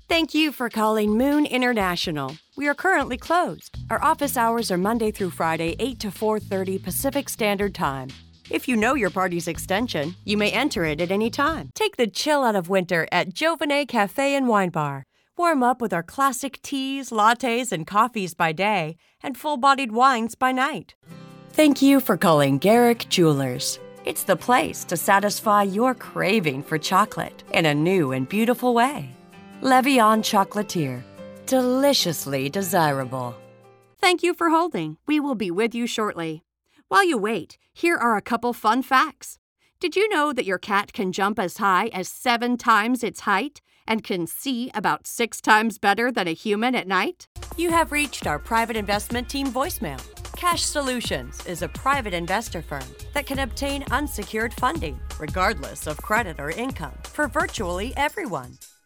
Thank you for calling Moon International. We are currently closed. Our office hours are Monday through Friday, 8 to 4:30 Pacific Standard Time. If you know your party's extension, you may enter it at any time. Take the chill out of winter at Giovanet Cafe and Wine Bar. Warm up with our classic teas, lattes, and coffees by day, and full-bodied wines by night. Thank you for calling Garrick Jewelers. It's the place to satisfy your craving for chocolate in a new and beautiful way. Levian Chocolatier. Deliciously desirable. Thank you for holding. We will be with you shortly. While you wait, here are a couple fun facts. Did you know that your cat can jump as high as 7 times its height and can see about 6 times better than a human at night? You have reached our private investment team voicemail. Cash Solutions is a private investor firm that can obtain unsecured funding, regardless of credit or income, for virtually everyone.